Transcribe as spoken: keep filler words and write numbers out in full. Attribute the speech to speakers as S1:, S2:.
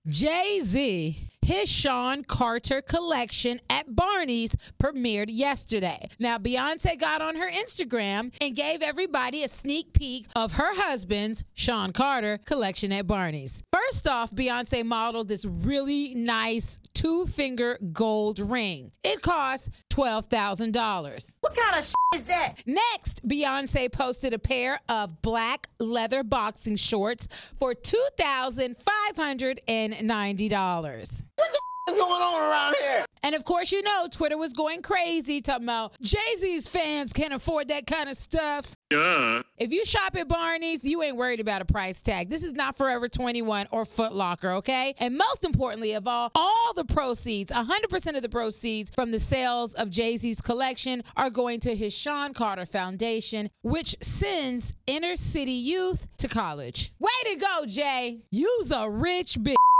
S1: Jay-Z, his Sean Carter collection at Barney's premiered yesterday. Now, Beyonce got on her Instagram and gave everybody a sneak peek of her husband's Sean Carter collection at Barney's. First off, Beyonce modeled this really nice two-finger gold ring. It cost twelve thousand dollars.
S2: What kind of shit is that?
S1: Next, Beyonce posted a pair of black leather boxing shorts for two thousand five hundred ninety dollars.
S2: What the is going on around here?
S1: And of course, you know, Twitter was going crazy talking about Jay-Z's fans can't afford that kind of stuff.
S3: Yeah.
S1: If you shop at Barney's, you ain't worried about a price tag. This is not Forever twenty-one or Foot Locker, okay? And most importantly of all, all the proceeds, one hundred percent of the proceeds from the sales of Jay-Z's collection are going to his Sean Carter Foundation, which sends inner city youth to college. Way to go, Jay. You's a rich bitch.